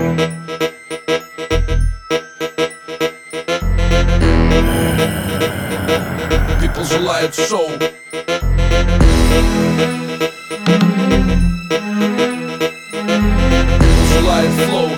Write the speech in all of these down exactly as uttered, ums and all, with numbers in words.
People желают шоу. Желает флоу.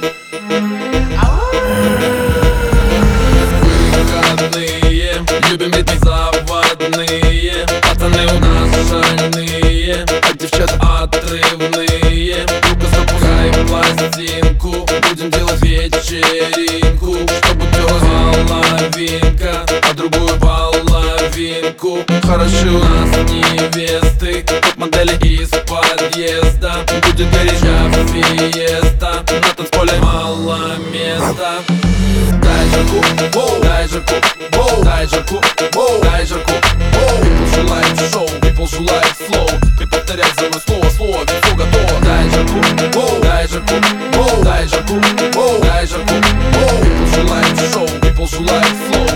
Выходные, любим ритмы заводные. Пацаны у нас шальные, а девчат отрывные. Ну-ка запускай пластинку, будем делать вечеринку, чтобы делать половинка, а другую половинку. Хороши у нас невесты, топ-модели из подъезда. Будет горяча фиеста, на танцполе мало места. Дай жарку, воу, дай жарку, воу, дай жарку, воу, дай жарку, воу. People желает шоу, people желает флоу. Ты повторять за мной слово, слово, ведь все готово. Дай жарку, воу, дай жарку, воу, дай жарку, воу, дай жарку, воу. People желает шоу, people желает флоу.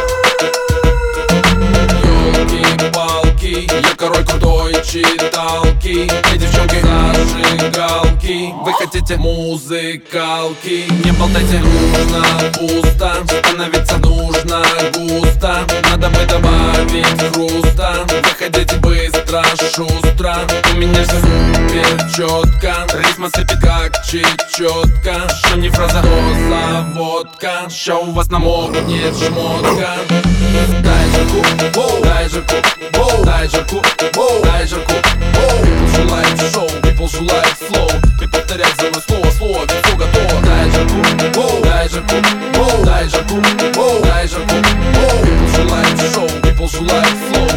Ёлки-палки, я король крутой читалки. Эй, девчонки, зажигалки, вы хотите музыкалки. Не болтайте, нужно пусто, становиться нужно густо. Надо бы добавить хруста, выходите быстро, шустро. У меня все супер четко, ритма сыпет как чечетка. Что не фраза, то заводка. Ща у вас намокнет шмотка. Дай жарку, воу, дай жарку, воу, дай жарку, воу, дай жарку, воу. People желает шоу, people желает флоу. Ты повторять за мной слово, слово, ведь все готово. Дай жарку, воу, дай жарку, воу, дай жарку, воу, дай жарку, воу. People желает шоу, people желает флоу.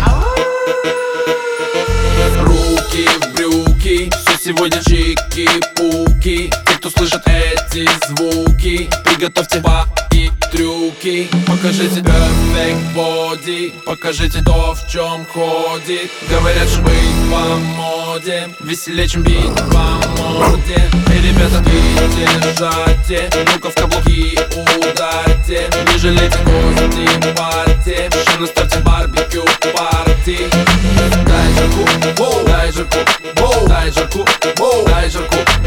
Руки в брюки, все сегодня чики-пуки. Те, кто слышит эти звуки, приготовьте па и трюки. Покажите perfect body, покажите то, в чем ходит. Говорят, что быть по моде веселее, чем бить по морде. Эй, ребята, держате, ну-ка в каблуки ударьте. Не жалейте кости, парьте, шину ставьте барбекю парти. Дай жарку, воу, дай жарку, воу, дай жарку, воу, дай жарку,